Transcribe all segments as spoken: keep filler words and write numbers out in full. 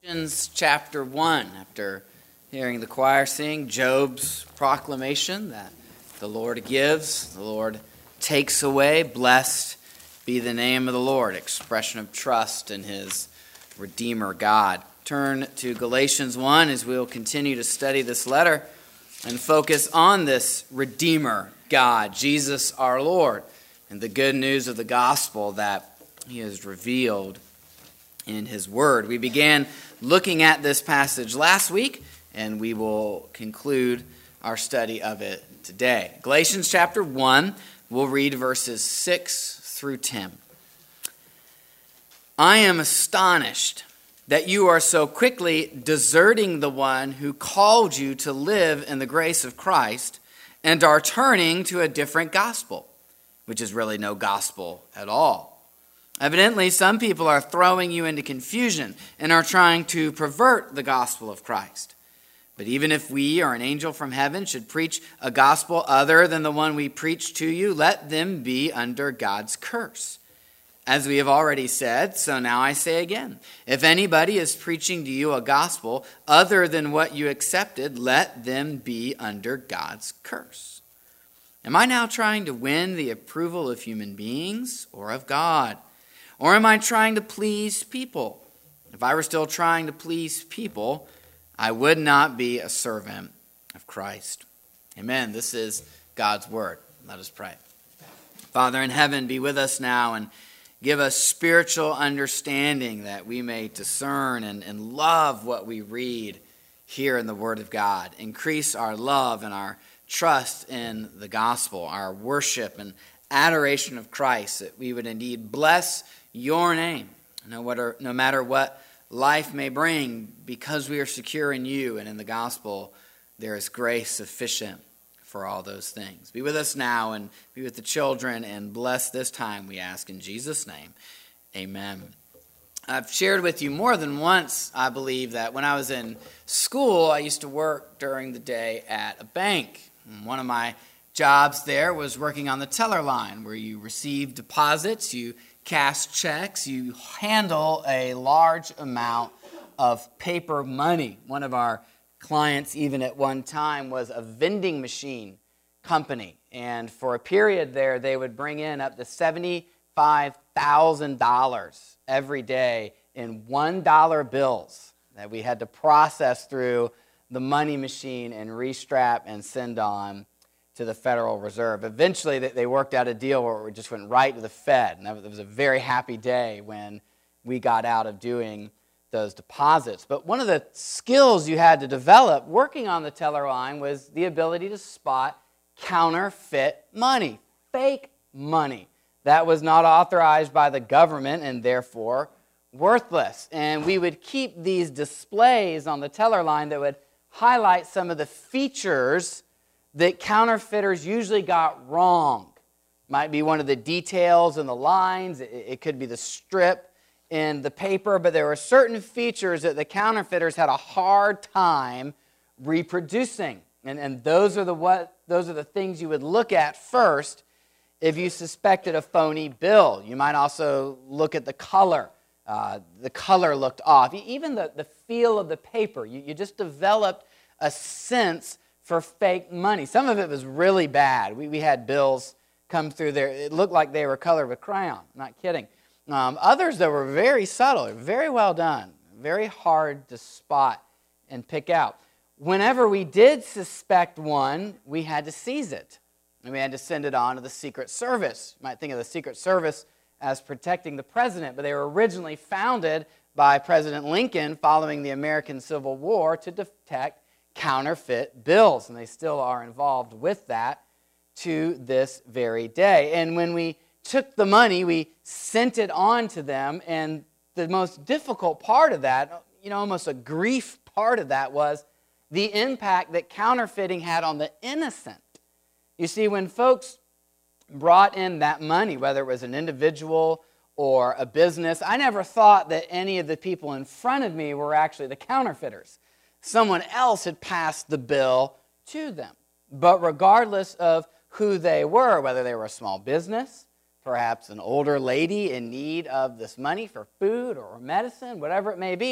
Galatians chapter one, after hearing the choir sing Job's proclamation that the Lord gives, the Lord takes away, blessed be the name of the Lord, expression of trust in his Redeemer God. Turn to Galatians one as we'll continue to study this letter and focus on this Redeemer God, Jesus our Lord, and the good news of the gospel that he has revealed in his word. We began looking at this passage last week, and we will conclude our study of it today. Galatians chapter one, we'll read verses six through ten. I am astonished that you are so quickly deserting the one who called you to live in the grace of Christ and are turning to a different gospel, which is really no gospel at all. Evidently, some people are throwing you into confusion and are trying to pervert the gospel of Christ. But even if we or an angel from heaven should preach a gospel other than the one we preach to you, let them be under God's curse. As we have already said, so now I say again, if anybody is preaching to you a gospel other than what you accepted, let them be under God's curse. Am I now trying to win the approval of human beings or of God? Or am I trying to please people? If I were still trying to please people, I would not be a servant of Christ. Amen. This is God's word. Let us pray. Father in heaven, be with us now and give us spiritual understanding that we may discern and, and love what we read here in the word of God. Increase our love and our trust in the gospel, our worship and adoration of Christ, that we would indeed bless your name, no matter, no matter what life may bring, because we are secure in you and in the gospel, there is grace sufficient for all those things. Be with us now and be with the children and bless this time, we ask in Jesus' name. Amen. I've shared with you more than once, I believe, that when I was in school, I used to work during the day at a bank. And one of my jobs there was working on the teller line, where you receive deposits, you cash checks, you handle a large amount of paper money. One of our clients, even at one time, was a vending machine company. And for a period there, they would bring in up to seventy-five thousand dollars every day in one dollar bills that we had to process through the money machine and restrap and send on to the Federal Reserve. Eventually, they worked out a deal where it just went right to the Fed. And that was a very happy day when we got out of doing those deposits. But one of the skills you had to develop working on the teller line was the ability to spot counterfeit money, fake money that was not authorized by the government and therefore worthless. And we would keep these displays on the teller line that would highlight some of the features that counterfeiters usually got wrong. Might be one of the details in the lines. It could be the strip in the paper, but there were certain features that the counterfeiters had a hard time reproducing. And, and those are the what those are the things you would look at first if you suspected a phony bill. You might also look at the color. Uh, the color looked off. Even the, the feel of the paper. You, you just developed a sense for fake money. Some of it was really bad. We, we had bills come through there. It looked like they were colored with crayon. I'm not kidding. Um, others that were very subtle, very well done, very hard to spot and pick out. Whenever we did suspect one, we had to seize it. And we had to send it on to the Secret Service. You might think of the Secret Service as protecting the president, but they were originally founded by President Lincoln following the American Civil War to detect counterfeit bills, and they still are involved with that to this very day. And when we took the money, we sent it on to them, and the most difficult part of that, you know, almost a grief part of that, was the impact that counterfeiting had on the innocent. You see, when folks brought in that money, whether it was an individual or a business, I never thought that any of the people in front of me were actually the counterfeiters. Someone else had passed the bill to them. But regardless of who they were, whether they were a small business, perhaps an older lady in need of this money for food or medicine, whatever it may be,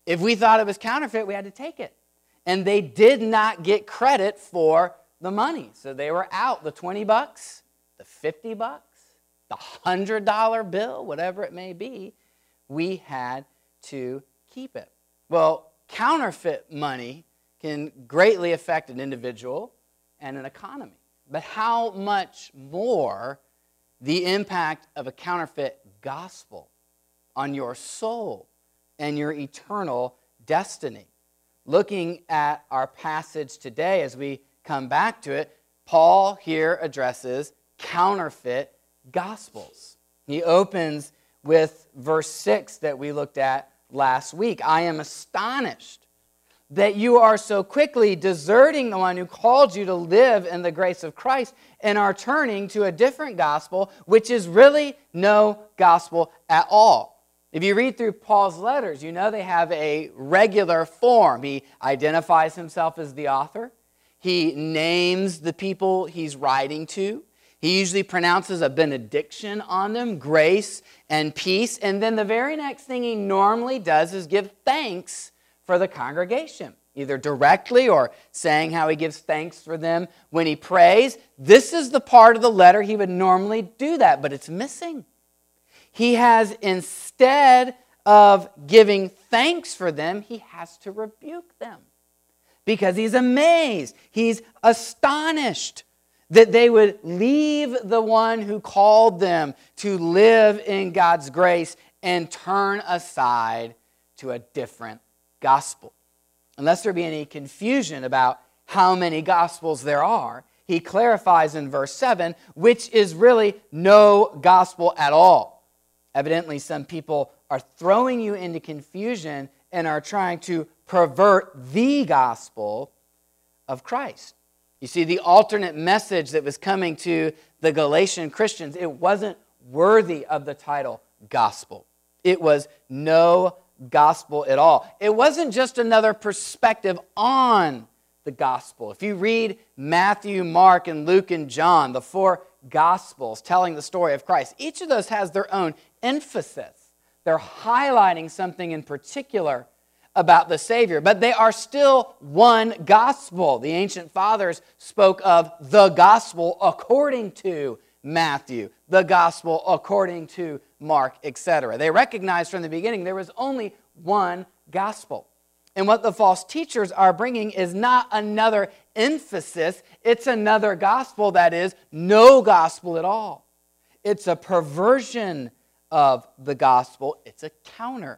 If we thought it was counterfeit, we had to take it. And they did not get credit for the money. So they were out the twenty bucks, the fifty bucks, the one hundred dollar bill, whatever it may be. We had to keep it. Well, counterfeit money can greatly affect an individual and an economy. But how much more the impact of a counterfeit gospel on your soul and your eternal destiny? Looking at our passage today as we come back to it, Paul here addresses counterfeit gospels. He opens with verse six that we looked at last week. I am astonished that you are so quickly deserting the one who called you to live in the grace of Christ and are turning to a different gospel, which is really no gospel at all. If you read through Paul's letters, you know they have a regular form. He identifies himself as the author. He names the people he's writing to. He usually pronounces a benediction on them, grace and peace. And then the very next thing he normally does is give thanks for the congregation, either directly or saying how he gives thanks for them when he prays. This is the part of the letter he would normally do that, but it's missing. He has, instead of giving thanks for them, he has to rebuke them because he's amazed. He's astonished that they would leave the one who called them to live in God's grace and turn aside to a different gospel. Unless there be any confusion about how many gospels there are, he clarifies in verse seven, which is really no gospel at all. Evidently, some people are throwing you into confusion and are trying to pervert the gospel of Christ. You see, the alternate message that was coming to the Galatian Christians, it wasn't worthy of the title gospel. It was no gospel at all. It wasn't just another perspective on the gospel. If you read Matthew, Mark, and Luke, and John, the four gospels telling the story of Christ, each of those has their own emphasis. They're highlighting something in particular about the Savior, but they are still one gospel. The ancient fathers spoke of the gospel according to Matthew, the gospel according to Mark, et cetera. They recognized from the beginning there was only one gospel. And what the false teachers are bringing is not another emphasis, it's another gospel that is no gospel at all. It's a perversion of the gospel. It's a counterfeit.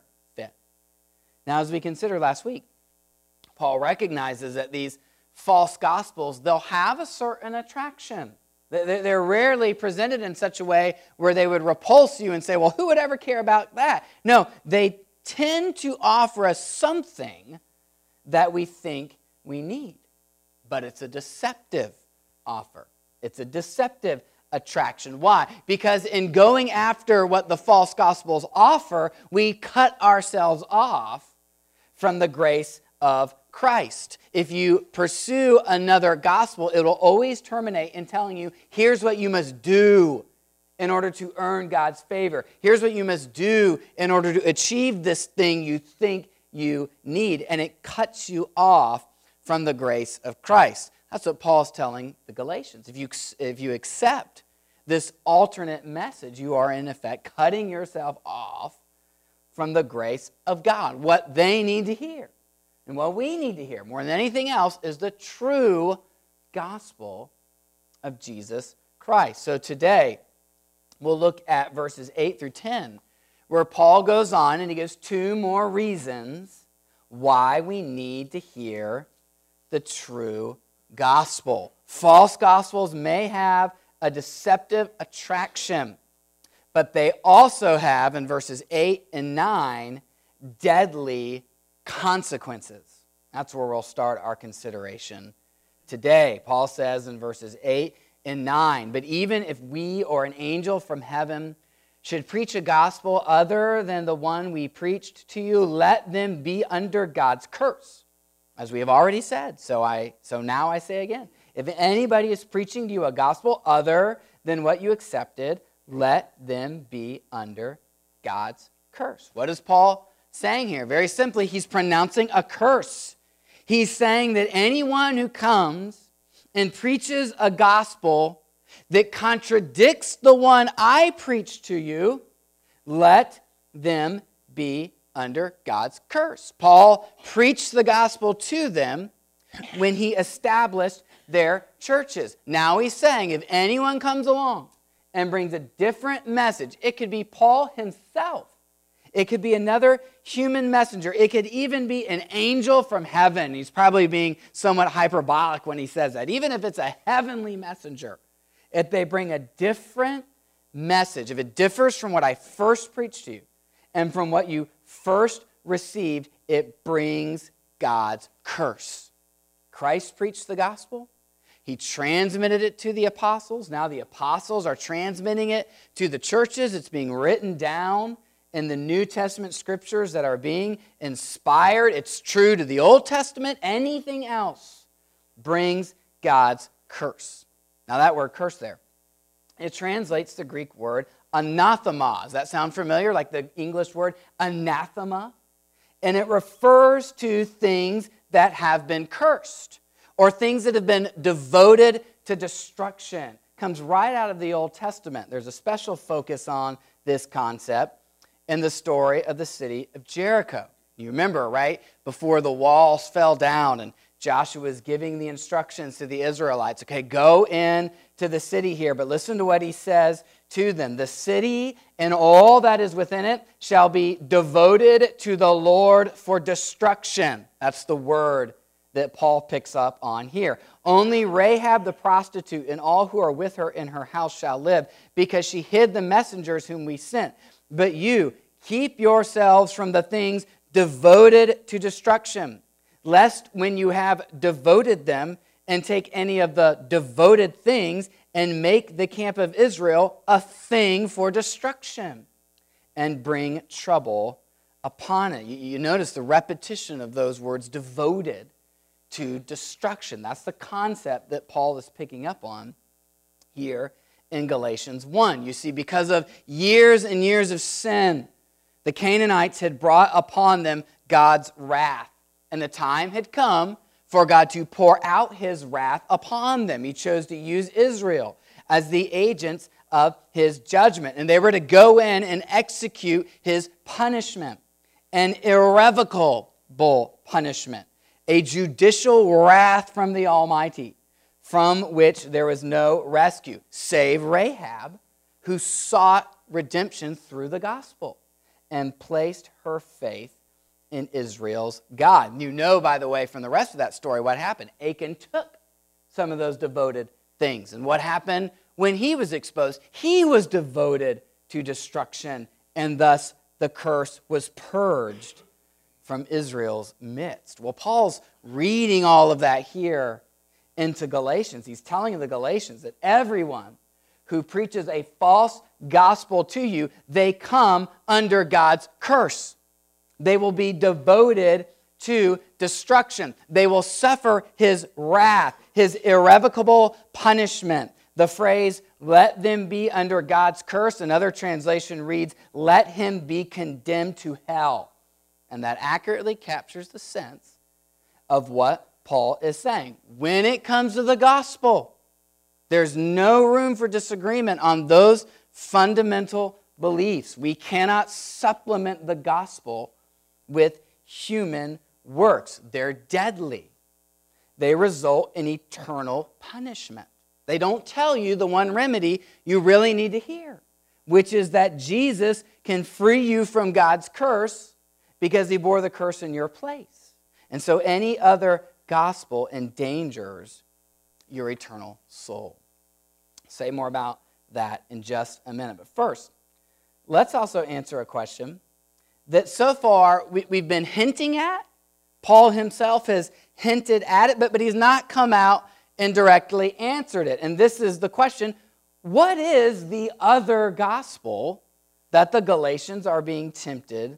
Now, as we considered last week, Paul recognizes that these false gospels, they'll have a certain attraction. They're rarely presented in such a way where they would repulse you and say, well, who would ever care about that? No, they tend to offer us something that we think we need. But it's a deceptive offer. It's a deceptive attraction. Why? Because in going after what the false gospels offer, we cut ourselves off from the grace of Christ. If you pursue another gospel, it will always terminate in telling you, here's what you must do in order to earn God's favor. Here's what you must do in order to achieve this thing you think you need. And it cuts you off from the grace of Christ. That's what Paul's telling the Galatians. If you, if you accept this alternate message, you are in effect cutting yourself off from the grace of God. What they need to hear and what we need to hear more than anything else is the true gospel of Jesus Christ. So today, we'll look at verses eight through ten, where Paul goes on and he gives two more reasons why we need to hear the true gospel. False gospels may have a deceptive attraction, but they also have, in verses eight and nine, deadly consequences. That's where we'll start our consideration today. Paul says in verses eight and nine, but even if we or an angel from heaven should preach a gospel other than the one we preached to you, let them be under God's curse. As we have already said, so I so now I say again, if anybody is preaching to you a gospel other than what you accepted, let them be under God's curse. What does Paul saying here? Very simply, he's pronouncing a curse. He's saying that anyone who comes and preaches a gospel that contradicts the one I preach to you, let them be under God's curse. Paul preached the gospel to them when he established their churches. Now he's saying if anyone comes along and brings a different message, it could be Paul himself. It could be another human messenger. It could even be an angel from heaven. He's probably being somewhat hyperbolic when he says that. Even if it's a heavenly messenger, if they bring a different message, if it differs from what I first preached to you and from what you first received, it brings God's curse. Christ preached the gospel. He transmitted it to the apostles. Now the apostles are transmitting it to the churches. It's being written down in the New Testament scriptures that are being inspired. It's true to the Old Testament. Anything else brings God's curse. Now that word curse there, it translates the Greek word anathema. Does that sound familiar? Like the English word anathema? And it refers to things that have been cursed or things that have been devoted to destruction. Comes right out of the Old Testament. There's a special focus on this concept in the story of the city of Jericho. You remember, right? Before the walls fell down and Joshua was giving the instructions to the Israelites. Okay, go in to the city here, but listen to what he says to them. The city and all that is within it shall be devoted to the Lord for destruction. That's the word that Paul picks up on here. Only Rahab the prostitute and all who are with her in her house shall live, because she hid the messengers whom we sent. But you, keep yourselves from the things devoted to destruction, lest when you have devoted them and take any of the devoted things and make the camp of Israel a thing for destruction and bring trouble upon it. You, you notice the repetition of those words, devoted to destruction. That's the concept that Paul is picking up on here in Galatians one. You see, because of years and years of sin, the Canaanites had brought upon them God's wrath. And the time had come for God to pour out his wrath upon them. He chose to use Israel as the agents of his judgment. And they were to go in and execute his punishment, an irrevocable punishment, a judicial wrath from the Almighty, from which there was no rescue, save Rahab, who sought redemption through the gospel and placed her faith in Israel's God. You know, by the way, from the rest of that story, what happened. Achan took some of those devoted things. And what happened when he was exposed? He was devoted to destruction, and thus the curse was purged from Israel's midst. Well, Paul's reading all of that here into Galatians. He's telling the Galatians that everyone who preaches a false gospel to you, they come under God's curse. They will be devoted to destruction. They will suffer his wrath, his irrevocable punishment. The phrase, let them be under God's curse, another translation reads, let him be condemned to hell. And that accurately captures the sense of what Paul is saying. When it comes to the gospel, there's no room for disagreement on those fundamental beliefs. We cannot supplement the gospel with human works. They're deadly. They result in eternal punishment. They don't tell you the one remedy you really need to hear, which is that Jesus can free you from God's curse because he bore the curse in your place. And so any other gospel endangers your eternal soul. I'll say more about that in just a minute. But first, let's also answer a question that so far we, we've been hinting at. Paul himself has hinted at it, but, but he's not come out and directly answered it. And this is the question, what is the other gospel that the Galatians are being tempted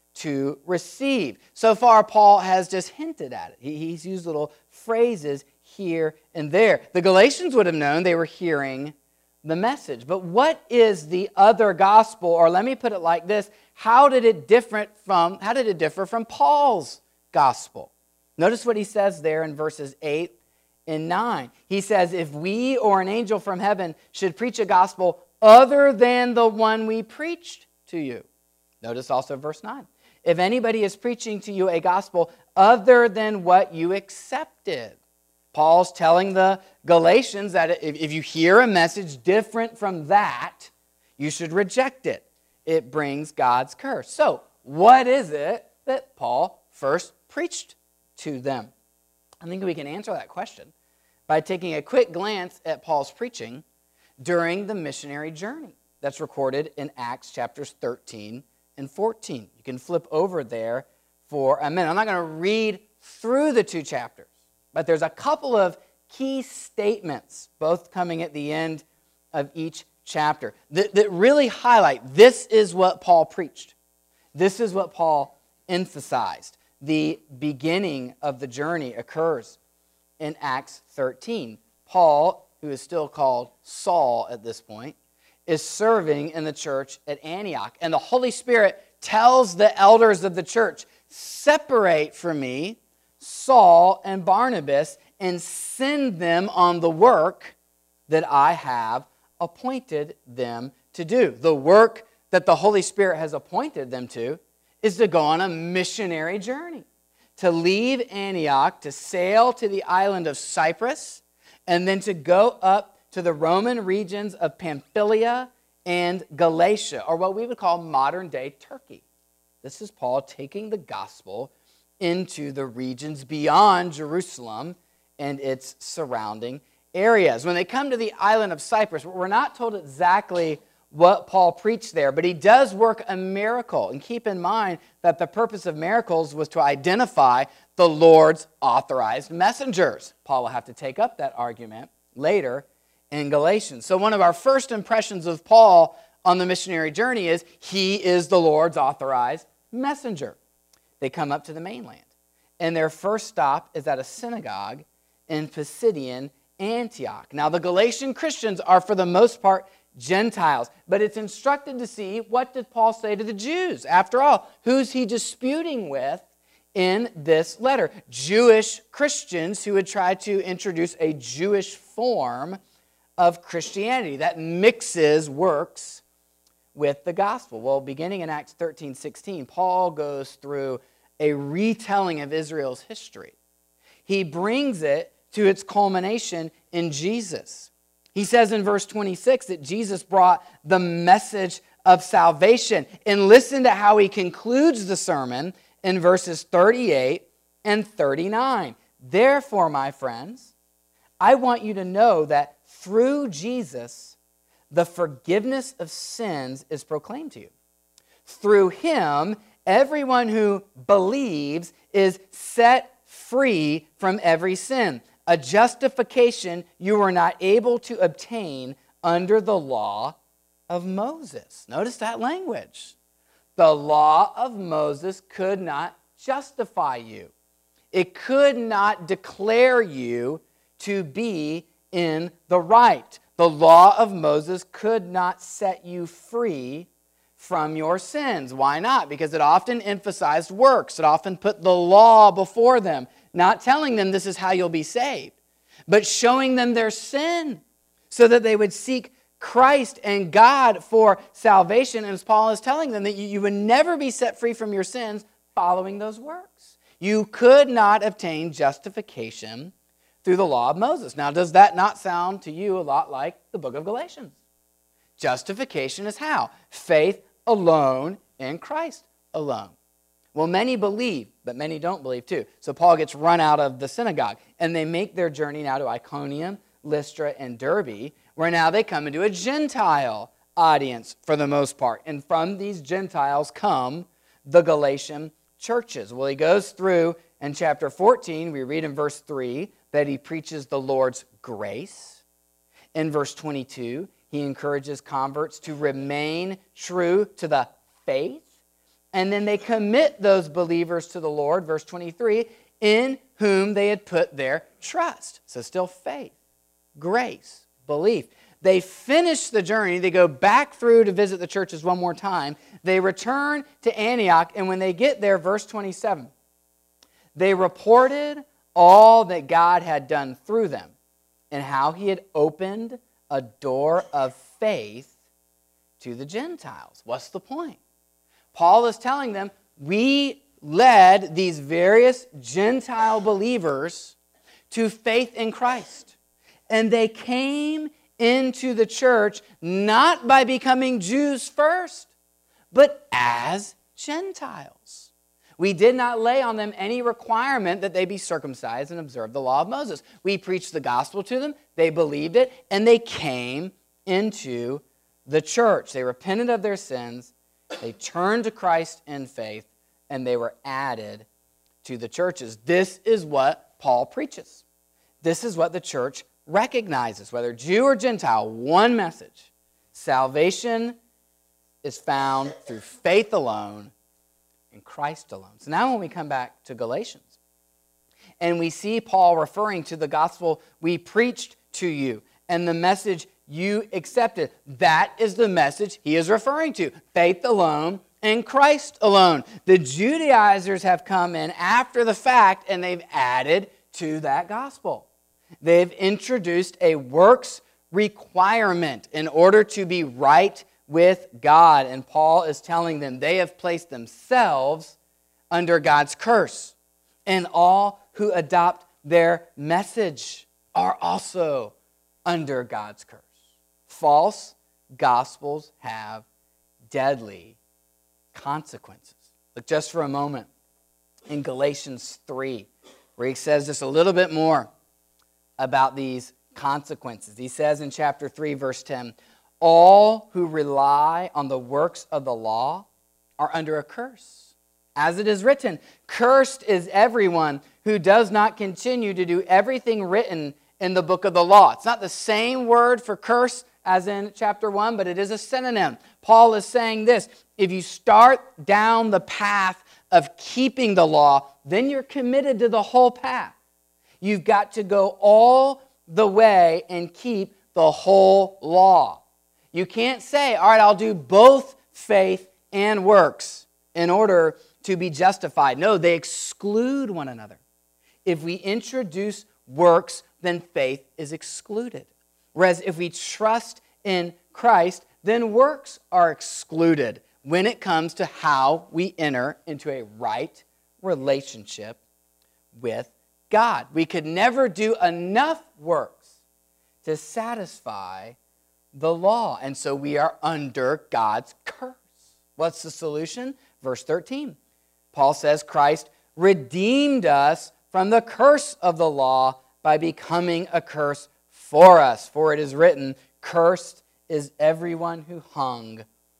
to receive? So far, Paul has just hinted at it. He, he's used little phrases here and there. The Galatians would have known they were hearing the message. But what is the other gospel? Or let me put it like this. How did it different from, how did it differ from Paul's gospel? Notice what he says there in verses eight and nine. He says, if we or an angel from heaven should preach a gospel other than the one we preached to you. Notice also verse nine. If anybody is preaching to you a gospel other than what you accepted. Paul's telling the Galatians that if you hear a message different from that, you should reject it. It brings God's curse. So, what is it that Paul first preached to them? I think we can answer that question by taking a quick glance at Paul's preaching during the missionary journey that's recorded in Acts chapters thirteen and fourteen. You can flip over there for a minute. I'm not going to read through the two chapters, but there's a couple of key statements, both coming at the end of each chapter, that, that really highlight this is what Paul preached. This is what Paul emphasized. The beginning of the journey occurs in Acts thirteen. Paul, who is still called Saul at this point, is serving in the church at Antioch. And the Holy Spirit tells the elders of the church, separate from me Saul and Barnabas and send them on the work that I have appointed them to do. The work that the Holy Spirit has appointed them to is to go on a missionary journey, to leave Antioch, to sail to the island of Cyprus, and then to go up to the Roman regions of Pamphylia and Galatia, or what we would call modern-day Turkey. This is Paul taking the gospel into the regions beyond Jerusalem and its surrounding areas. When they come to the island of Cyprus, we're not told exactly what Paul preached there, but he does work a miracle. And keep in mind that the purpose of miracles was to identify the Lord's authorized messengers. Paul will have to take up that argument later in Galatians. So one of our first impressions of Paul on the missionary journey is he is the Lord's authorized messenger. They come up to the mainland, and their first stop is at a synagogue in Pisidian Antioch. Now, the Galatian Christians are, for the most part, Gentiles, but it's instructed to see, what did Paul say to the Jews? After all, who's he disputing with in this letter? Jewish Christians who would try to introduce a Jewish form of Christianity that mixes works with the gospel. Well, beginning in Acts thirteen sixteen, Paul goes through a retelling of Israel's history. He brings it to its culmination in Jesus. He says in verse twenty-six that Jesus brought the message of salvation. And listen to how he concludes the sermon in verses thirty-eight and thirty-nine. Therefore, my friends, I want you to know that through Jesus, the forgiveness of sins is proclaimed to you. Through him, everyone who believes is set free from every sin, a justification you were not able to obtain under the law of Moses. Notice that language. The law of Moses could not justify you. It could not declare you to be in the right. The law of Moses could not set you free from your sins. Why not? Because it often emphasized works. It often put the law before them, not telling them this is how you'll be saved, but showing them their sin so that they would seek Christ and God for salvation. And as Paul is telling them that you, you would never be set free from your sins following those works. You could not obtain justification through the law of Moses. Now, does that not sound to you a lot like the book of Galatians? Justification is how? Faith alone in Christ alone. Well, many believe, but many don't believe too. So Paul gets run out of the synagogue, and they make their journey now to Iconium, Lystra, and Derbe, where now they come into a Gentile audience for the most part. And from these Gentiles come the Galatian churches. Well, he goes through in chapter fourteen, we read in verse three, that he preaches the Lord's grace. In verse twenty-two, he encourages converts to remain true to the faith. And then they commit those believers to the Lord, verse twenty-three, in whom they had put their trust. So still faith, grace, belief. They finish the journey. They go back through to visit the churches one more time. They return to Antioch, and when they get there, verse twenty-seven, they reported all that God had done through them and how he had opened a door of faith to the Gentiles. What's the point? Paul is telling them, we led these various Gentile believers to faith in Christ. And they came into the church not by becoming Jews first, but as Gentiles. We did not lay on them any requirement that they be circumcised and observe the law of Moses. We preached the gospel to them, they believed it, and they came into the church. They repented of their sins, they turned to Christ in faith, and they were added to the churches. This is what Paul preaches. This is what the church recognizes, whether Jew or Gentile, one message. Salvation is found through faith alone in Christ alone. So now when we come back to Galatians, and we see Paul referring to the gospel we preached to you and the message you accepted, that is the message he is referring to. Faith alone in Christ alone. The Judaizers have come in after the fact and they've added to that gospel. They've introduced a works requirement in order to be right with God. And Paul is telling them they have placed themselves under God's curse. And all who adopt their message are also under God's curse. False gospels have deadly consequences. Look just for a moment in Galatians three, where he says just a little bit more about these consequences. He says in chapter three, verse ten, all who rely on the works of the law are under a curse. As it is written, cursed is everyone who does not continue to do everything written in the book of the law. It's not the same word for curse as in chapter one, but it is a synonym. Paul is saying this, if you start down the path of keeping the law, then you're committed to the whole path. You've got to go all the way and keep the whole law. You can't say, all right, I'll do both faith and works in order to be justified. No, they exclude one another. If we introduce works, then faith is excluded. Whereas if we trust in Christ, then works are excluded when it comes to how we enter into a right relationship with God. We could never do enough works to satisfy the law, and so we are under God's curse. What's the solution? Verse thirteen. Paul says, Christ redeemed us from the curse of the law by becoming a curse for us. For it is written, cursed is everyone who hung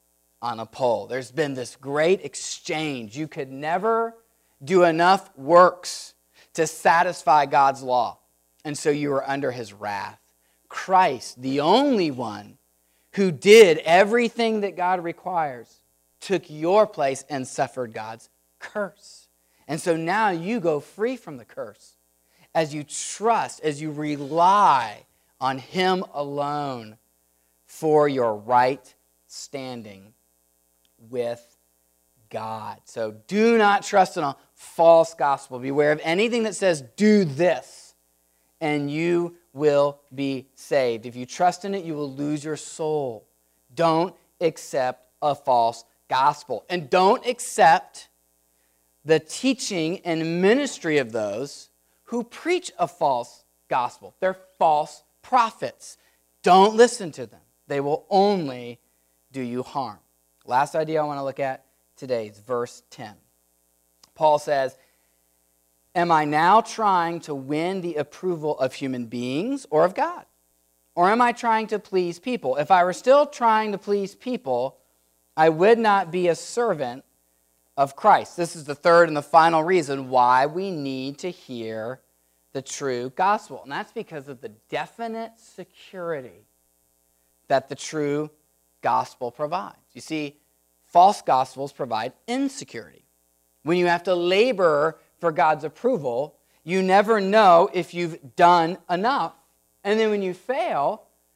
on a pole. There's been this great exchange. You could never do enough works to satisfy God's law. And so you are under his wrath. Christ, the only one who did everything that God requires, took your place and suffered God's curse. And so now you go free from the curse as you trust, as you rely on him alone for your right standing with God. So do not trust in a false gospel. Beware of anything that says, do this, and you will be saved. If you trust in it, you will lose your soul. Don't accept a false gospel. And don't accept the teaching and ministry of those who preach a false gospel. They're false prophets. Don't listen to them. They will only do you harm. Last idea I want to look at today is verse ten. Paul says, am I now trying to win the approval of human beings or of God? Or am I trying to please people? If I were still trying to please people, I would not be a servant of Christ. This is the third and the final reason why we need to hear the true gospel. And that's because of the definite security that the true gospel provides. You see, false gospels provide insecurity. When you have to labor for God's approval, you never know if you've done enough. And then when you fail,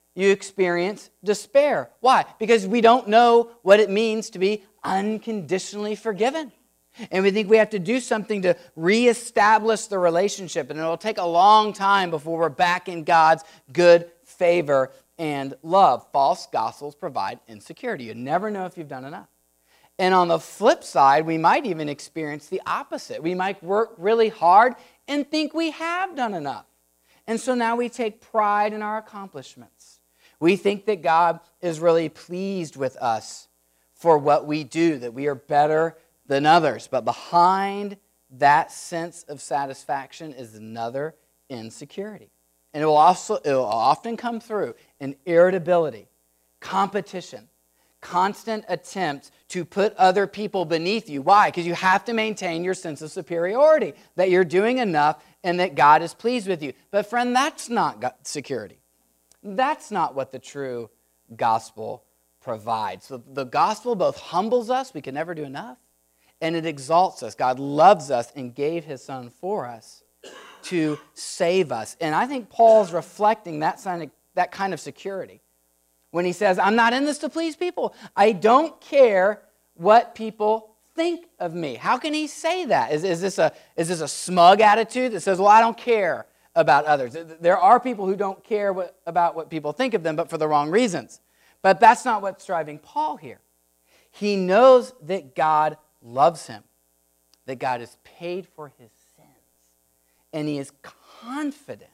you experience despair. Why? Because we don't know what it means to be unconditionally forgiven. And we think we have to do something to reestablish the relationship. And it'll take a long time before we're back in God's good favor and love. False gospels provide insecurity. You never know if you've done enough. And on the flip side, we might even experience the opposite. We might work really hard and think we have done enough. And so now we take pride in our accomplishments. We think that God is really pleased with us for what we do, that we are better than others. But behind that sense of satisfaction is another insecurity. And it will also it will often come through in irritability, competition, constant attempt to put other people beneath you. Why? Because you have to maintain your sense of superiority, that you're doing enough and that God is pleased with you. But friend, that's not God, security. That's not what the true gospel provides. So the gospel both humbles us, we can never do enough, and it exalts us. God loves us and gave his son for us to save us. And I think Paul's reflecting that that kind of security when he says, I'm not in this to please people. I don't care what people think of me. How can he say that? Is, is, this a, is this a smug attitude that says, well, I don't care about others? There are people who don't care what, about what people think of them, but for the wrong reasons. But that's not what's driving Paul here. He knows that God loves him, that God has paid for his sins, and he is confident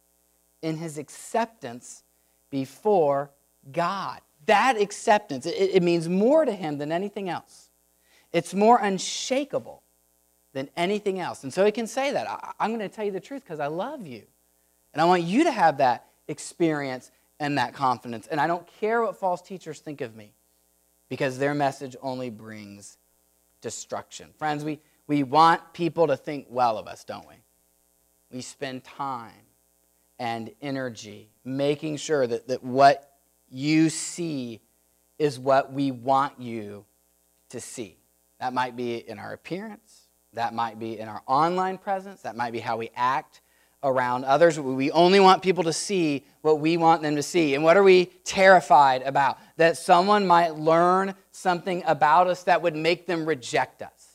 in his acceptance before God. That acceptance, it, it means more to him than anything else. It's more unshakable than anything else. And so he can say that. I, I'm going to tell you the truth because I love you. And I want you to have that experience and that confidence. And I don't care what false teachers think of me because their message only brings destruction. Friends, we, we want people to think well of us, don't we? We spend time and energy making sure that, that what you see is what we want you to see. That might be in our appearance. That might be in our online presence. That might be how we act around others. We only want people to see what we want them to see. And what are we terrified about? That someone might learn something about us that would make them reject us.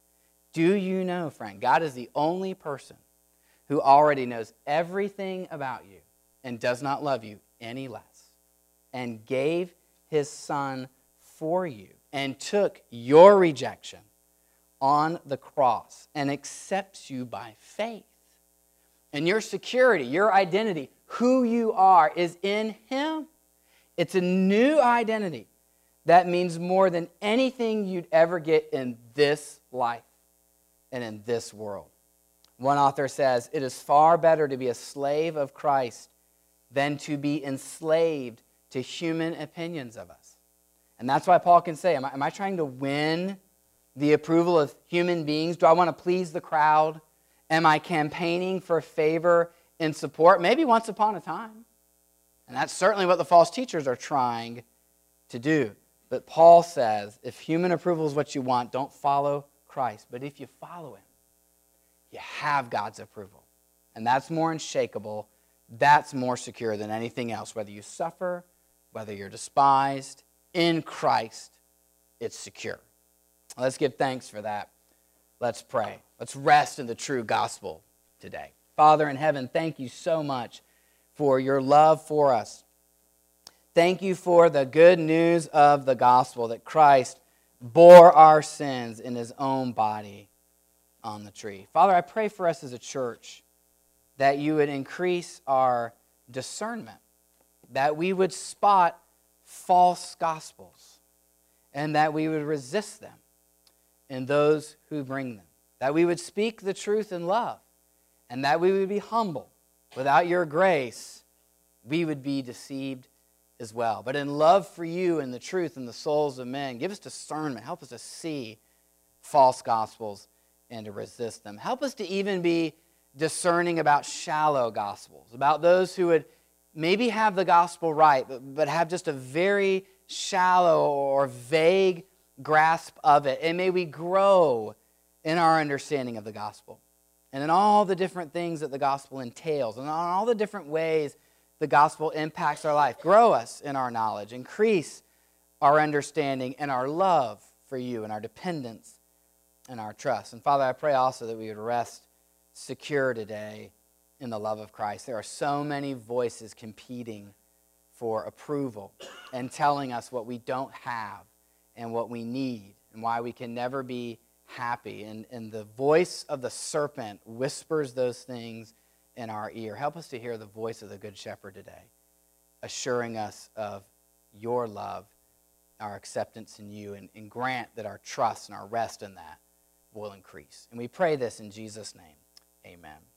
Do you know, friend, God is the only person who already knows everything about you and does not love you any less, and gave his son for you and took your rejection on the cross and accepts you by faith. And your security, your identity, who you are is in him. It's a new identity that means more than anything you'd ever get in this life and in this world. One author says, it is far better to be a slave of Christ than to be enslaved to human opinions of us. And that's why Paul can say, am I, am I trying to win the approval of human beings? Do I want to please the crowd? Am I campaigning for favor and support? Maybe once upon a time. And that's certainly what the false teachers are trying to do. But Paul says, if human approval is what you want, don't follow Christ. But if you follow him, you have God's approval. And that's more unshakable. That's more secure than anything else. Whether you suffer, whether you're despised, in Christ, it's secure. Let's give thanks for that. Let's pray. Let's rest in the true gospel today. Father in heaven, thank you so much for your love for us. Thank you for the good news of the gospel, that Christ bore our sins in his own body on the tree. Father, I pray for us as a church that you would increase our discernment, that we would spot false gospels, and that we would resist them in those who bring them, that we would speak the truth in love, and that we would be humble. Without your grace, we would be deceived as well. But in love for you and the truth and the souls of men, give us discernment. Help us to see false gospels and to resist them. Help us to even be discerning about shallow gospels, about those who would maybe have the gospel right, but, but have just a very shallow or vague grasp of it. And may we grow in our understanding of the gospel and in all the different things that the gospel entails and on all the different ways the gospel impacts our life. Grow us in our knowledge. Increase our understanding and our love for you and our dependence and our trust. And Father, I pray also that we would rest secure today in the love of Christ. There are so many voices competing for approval and telling us what we don't have and what we need and why we can never be happy. And, and the voice of the serpent whispers those things in our ear. Help us to hear the voice of the Good Shepherd today, assuring us of your love, our acceptance in you, and, and grant that our trust and our rest in that will increase. And we pray this in Jesus' name. Amen.